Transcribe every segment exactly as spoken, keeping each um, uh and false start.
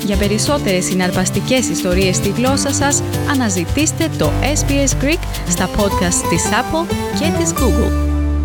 Για περισσότερες συναρπαστικές ιστορίες στη γλώσσα σας, αναζητήστε το ες μπι ες Greek στα podcast της Apple και της Google.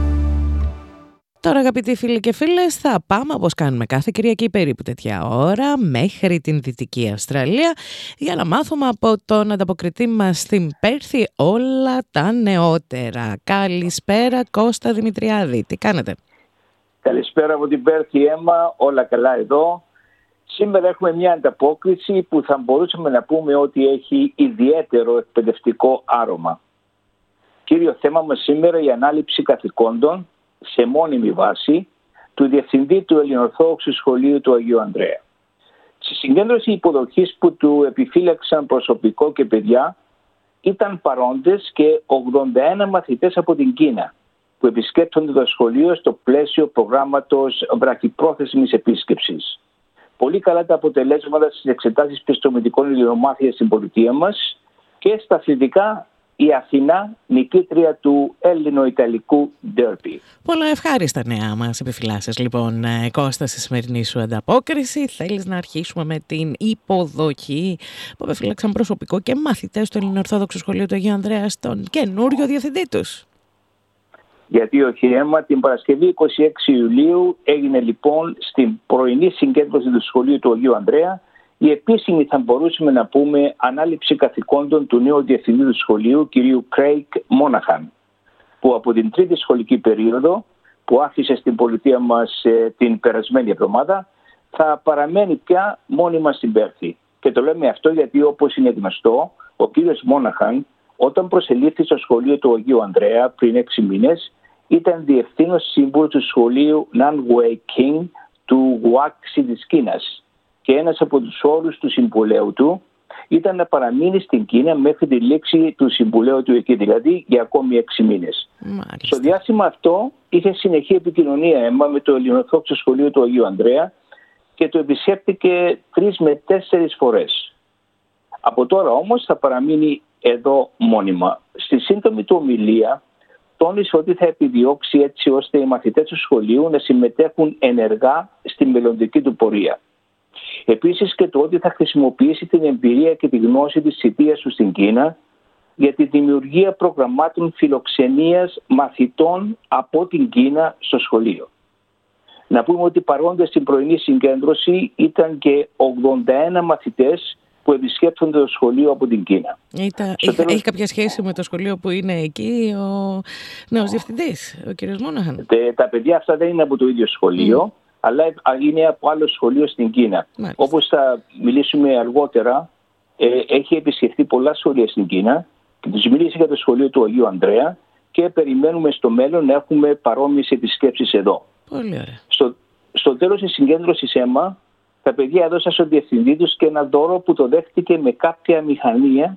Τώρα, αγαπητοί φίλοι και φίλες, θα πάμε όπως κάνουμε κάθε Κυριακή περίπου τέτοια ώρα μέχρι την Δυτική Αυστραλία για να μάθουμε από τον ανταποκριτή μας στην Πέρθη όλα τα νεότερα. Καλησπέρα Κώστα Δημητριάδη, τι κάνετε? Καλησπέρα από την Πέρθη, Έμα, όλα καλά εδώ. Σήμερα έχουμε μια ανταπόκριση που θα μπορούσαμε να πούμε ότι έχει ιδιαίτερο εκπαιδευτικό άρωμα. Κύριο θέμα μας σήμερα η ανάληψη καθηκόντων σε μόνιμη βάση του Διευθυντή του Ελληνοορθόδοξου Σχολείου του Αγίου Ανδρέα. Στη συγκέντρωση υποδοχής που του επιφύλαξαν προσωπικό και παιδιά ήταν παρόντες και ογδόντα ένα μαθητές από την Κίνα που επισκέπτονται το σχολείο στο πλαίσιο προγράμματος βραχυπρόθεσμης επίσκεψης. Πολύ καλά τα αποτελέσματα στις εξετάσεις πιστομητικών ελληνομάθειας στην πολιτεία μας και στα αθλητικά η Αθηνά νικήτρια του Έλληνο-Ιταλικού ντέρμπι. Πολλά ευχάριστα νέα μας επιφυλάσσεις λοιπόν, Κώστα, στη σημερινή σου ανταπόκριση. Θέλεις να αρχίσουμε με την υποδοχή που επιφύλαξαν προσωπικό και μαθητές του Ελληνοορθόδοξου Σχολείου του Αγίου Ανδρέα στον καινούριο διευθυντή τους? Γιατί όχι, Έμα, την Παρασκευή είκοσι έξι Ιουλίου έγινε λοιπόν στην πρωινή συγκέντρωση του Σχολείου του Αγίου Ανδρέα η επίσημη, θα μπορούσαμε να πούμε, ανάληψη καθηκόντων του νέου διευθυντή του σχολείου, κυρίου Craig Monaghan, που από την τρίτη σχολική περίοδο που άφησε στην πολιτεία μας ε, την περασμένη εβδομάδα θα παραμένει πια μόνιμα στην Πέρθη. Και το λέμε αυτό γιατί, όπως είναι γνωστό, ο κύριος Monaghan όταν προσελήφθη στο σχολείο του Αγίου Ανδρέα πριν έξι μήνες ήταν διευθύνος σύμβουλος του σχολείου Nanwei King του Wuxi της Κίνας. Και ένας από τους όρους του συμβουλέου του ήταν να παραμείνει στην Κίνα μέχρι τη λήξη του συμβουλέου του εκεί, δηλαδή για ακόμη έξι μήνες. Μάλιστα. Στο διάστημα αυτό είχε συνεχή επικοινωνία Έμα με το Ελληνοορθόδοξο Σχολείο του Αγίου Ανδρέα και το επισκέπτηκε τρεις με τέσσερις φορές. Από τώρα όμως θα παραμείνει εδώ μόνιμα. Στη σύντομη του ομιλία τόνισε ότι θα επιδιώξει έτσι ώστε οι μαθητές του σχολείου να συμμετέχουν ενεργά στη μελλοντική του πορεία. Επίσης και το ότι θα χρησιμοποιήσει την εμπειρία και τη γνώση της θητείας του στην Κίνα για τη δημιουργία προγραμμάτων φιλοξενίας μαθητών από την Κίνα στο σχολείο. Να πούμε ότι παρόντες στην πρωινή συγκέντρωση ήταν και ογδόντα ένα μαθητές που επισκέπτονται το σχολείο από την Κίνα. Ήταν, έχει, τέλος... έχει κάποια σχέση με το σχολείο που είναι εκεί ο νέος διευθυντής, ο κ. Monaghan? Τα παιδιά αυτά δεν είναι από το ίδιο σχολείο. Mm. αλλά είναι από άλλο σχολείο στην Κίνα. Μάλιστα. Όπως θα μιλήσουμε αργότερα, ε, έχει επισκεφθεί πολλά σχολεία στην Κίνα και τους μίλησε για το σχολείο του Αγίου Ανδρέα και περιμένουμε στο μέλλον να έχουμε παρόμοιες επισκέψεις εδώ. Πολύ ωραία. Στο, στο τέλος της συγκέντρωσης Έμα, τα παιδιά έδωσαν στον διευθυντή τους και ένα δώρο που το δέχτηκε με κάποια μηχανία,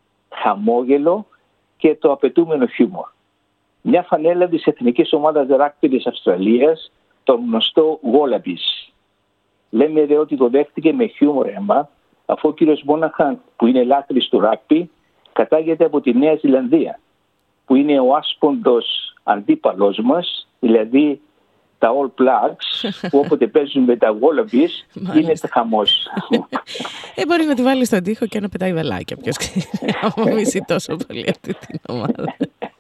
χαμόγελο και το απαιτούμενο χιούμορ. Μια φανέλα της εθνικής ομάδας ράγμπι της Αυστραλίας, το γνωστό Wallabies. Λέμε δε ότι το δέχτηκε με χιούμορ Έμα, αφού ο κύριος Monaghan, που είναι λάτρης του ράγμπι, κατάγεται από τη Νέα Ζηλανδία, που είναι ο άσποντος αντίπαλος μας, δηλαδή τα All Blacks, που όποτε παίζουν με τα Wallabies γίνεται χαμός. Ε, μπορεί να τη βάλει στον τοίχο και να πετάει βελάκια, ποιος ξέρει, άμα μισεί τόσο πολύ αυτή την ομάδα.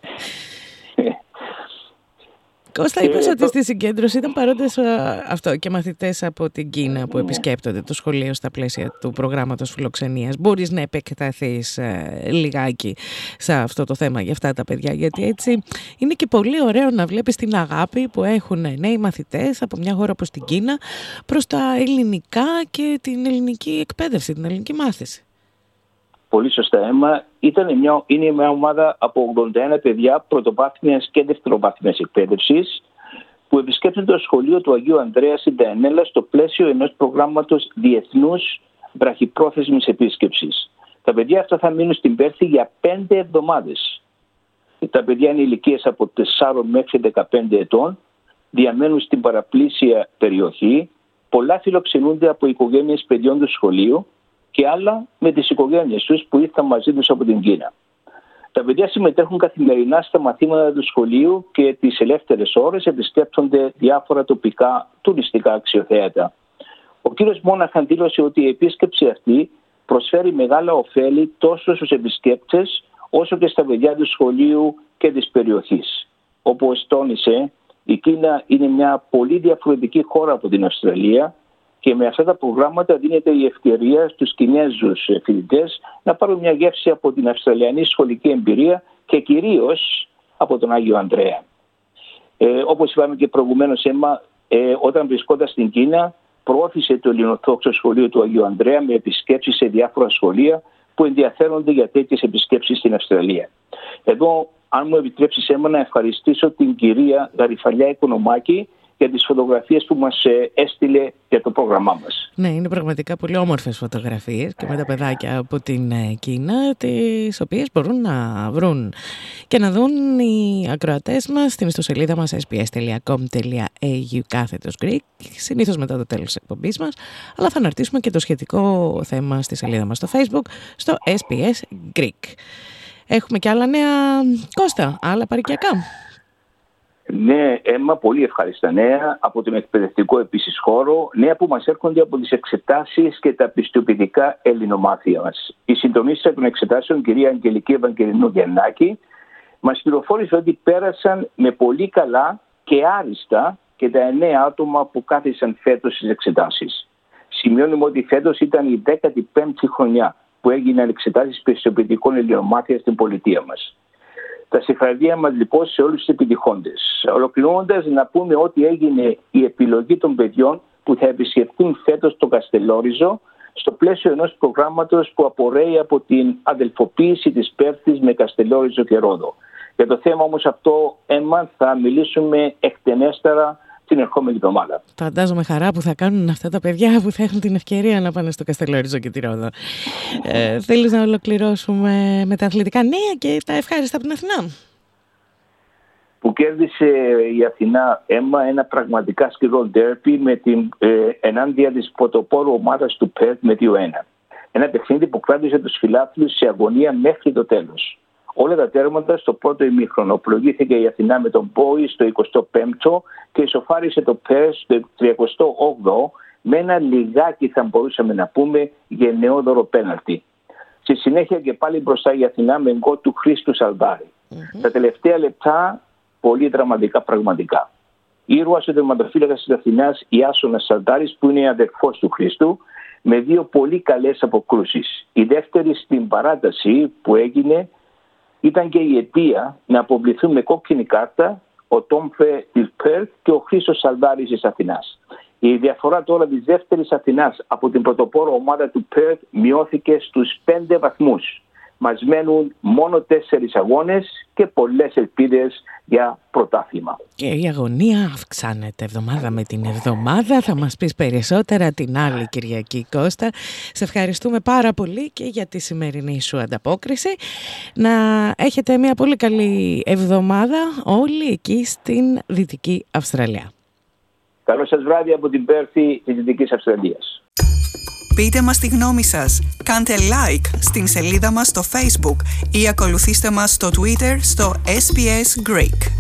Κώστα, είπες ότι στη συγκέντρωση ήταν παρόντες αυτό και μαθητές από την Κίνα που επισκέπτονται το σχολείο στα πλαίσια του προγράμματος φιλοξενίας. Μπορείς να επεκταθείς ε, λιγάκι σε αυτό το θέμα για αυτά τα παιδιά? Γιατί έτσι είναι και πολύ ωραίο να βλέπεις την αγάπη που έχουν νέοι μαθητές από μια χώρα όπως την Κίνα προς τα ελληνικά και την ελληνική εκπαίδευση, την ελληνική μάθηση. Πολύ σωστά, Έμα. Ήταν μια, είναι μια ομάδα από ογδόντα ένα παιδιά πρωτοβάθμιας και δευτεροβάθμιας εκπαίδευσης που επισκέπτονται το σχολείο του Αγίου Ανδρέα στην Ταενέλα στο πλαίσιο ενός προγράμματος διεθνούς βραχυπρόθεσμης επίσκεψης. Τα παιδιά αυτά θα μείνουν στην Πέρθη για πέντε εβδομάδες. Τα παιδιά είναι ηλικίες από τεσσάρων μέχρι δεκαπέντε ετών, διαμένουν στην παραπλήσια περιοχή, πολλά φιλοξενούνται από οικογένειες παιδιών του σχολείου και άλλα με τις οικογένειες τους που ήρθαν μαζί τους από την Κίνα. Τα παιδιά συμμετέχουν καθημερινά στα μαθήματα του σχολείου και τις ελεύθερες ώρες επισκέπτονται διάφορα τοπικά τουριστικά αξιοθέατα. Ο κύριος Μόναχαν δήλωσε ότι η επίσκεψη αυτή προσφέρει μεγάλα ωφέλη τόσο στους επισκέπτες όσο και στα παιδιά του σχολείου και της περιοχής. Όπως τόνισε, η Κίνα είναι μια πολύ διαφορετική χώρα από την Αυστραλία και με αυτά τα προγράμματα δίνεται η ευκαιρία στους Κινέζους φοιτητές να πάρουν μια γεύση από την Αυστραλιανή σχολική εμπειρία και κυρίως από τον Άγιο Ανδρέα. Ε, όπως είπαμε και προηγουμένως, Έμα, ε, όταν βρισκόταν στην Κίνα, προώθησε το Ελληνοορθόδοξο Σχολείο του Αγίου Ανδρέα με επισκέψεις σε διάφορα σχολεία που ενδιαφέρονται για τέτοιες επισκέψεις στην Αυστραλία. Εδώ, αν μου επιτρέψεις, Έμα, να ευχαριστήσω την κυρία Γαριφαλιά Οικονομάκη για τις φωτογραφίες που μας έστειλε για το πρόγραμμά μας. Ναι, είναι πραγματικά πολύ όμορφες φωτογραφίες και με τα παιδάκια από την Κίνα, τις οποίες μπορούν να βρουν και να δουν οι ακροατές μας στην ιστοσελίδα μας ες μπι ες τελεία κομ τελεία έι γιου κάθετος Greek, συνήθως μετά το τέλος της εκπομπής μας, αλλά θα αναρτήσουμε και το σχετικό θέμα στη σελίδα μας στο Facebook, στο ες μπι ες Greek. Έχουμε και άλλα νέα, Κώστα, άλλα παροικιακά. Ναι, Έμα, πολύ ευχάριστα νέα από τον εκπαιδευτικό επίσης χώρο, νέα που μας έρχονται από τις εξετάσεις και τα πιστοποιητικά ελληνομάθεια μας. Η συντονίστρια των εξετάσεων, κυρία Αγγελική Ευαγγελινού Γεννάκη, μας πληροφόρησε ότι πέρασαν με πολύ καλά και άριστα και τα εννέα άτομα που κάθισαν φέτος στις εξετάσεις. Σημειώνουμε ότι φέτος ήταν η δέκατη πέμπτη χρονιά που έγιναν εξετάσεις πιστοποιητικών ελληνομάθεια στην πολιτεία μας. Τα συγχαρητήρια μας λοιπόν σε όλους τους επιτυχόντες. Ολοκληρώνοντας, να πούμε ότι έγινε η επιλογή των παιδιών που θα επισκεφτούν φέτος το Καστελόριζο στο πλαίσιο ενός προγράμματος που απορρέει από την αδελφοποίηση της Πέρθης με Καστελόριζο και Ρόδο. Για το θέμα όμως αυτό, Έμα, θα μιλήσουμε εκτενέστερα την ερχόμενη εβδομάδα. Φαντάζομαι χαρά που θα κάνουν αυτά τα παιδιά που θα έχουν την ευκαιρία να πάνε στο Καστελόριζο και τη Ρόδο. Ε, θέλεις να ολοκληρώσουμε με τα αθλητικά νέα και τα ευχάριστα από την Αθηνά? Που κέρδισε η Αθηνά, Έμα, ένα πραγματικά σκληρό ντέρπι με την, ε, ενάντια της πρωτοπόρου ομάδας του Πέρθ με δύο ένα. Ένα παιχνίδι που κράτησε τους φιλάθλους σε αγωνία μέχρι το τέλος. Όλα τα τέρματα στο πρώτο ημίχρονο. Προηγήθηκε η Αθηνά με τον Μπόη στο εικοστό πέμπτο και ισοφάρισε το Πέρθ στο τριακοστό όγδοο με ένα λιγάκι, θα μπορούσαμε να πούμε, γενναιόδωρο πέναλτι. Στη συνέχεια και πάλι μπροστά η Αθηνά με γκολ του Χρήστου Σαλδάρη. Mm-hmm. Τα τελευταία λεπτά πολύ δραματικά πραγματικά. Ήρωας ο τερματοφύλακας της Αθηνάς, Ιάσονας Σαλδάρης, που είναι αδερφός του Χρήστου, με δύο πολύ καλές αποκρούσεις. Η δεύτερη στην παράταση που έγινε ήταν και η αιτία να αποβληθούν με κόκκινη κάρτα ο Τόμφε της Πέρθ και ο Χρήστος Σαλδάρης της Αθηνάς. Η διαφορά τώρα της δεύτερης Αθηνάς από την πρωτοπόρο ομάδα του Πέρθ μειώθηκε στους πέντε βαθμούς. Μας μένουν μόνο τέσσερις αγώνες και πολλές ελπίδες για πρωτάθλημα. Και η αγωνία αυξάνεται εβδομάδα με την εβδομάδα. Θα μας πεις περισσότερα την άλλη Κυριακή, Κώστα. Σε ευχαριστούμε πάρα πολύ και για τη σημερινή σου ανταπόκριση. Να έχετε μια πολύ καλή εβδομάδα όλοι εκεί στην Δυτική Αυστραλία. Καλό σας βράδυ από την Πέρθη της Δυτικής Αυστραλίας. Πείτε μας τη γνώμη σας, κάντε like στην σελίδα μας στο Facebook ή ακολουθήστε μας στο Twitter στο ες μπι ες Greek.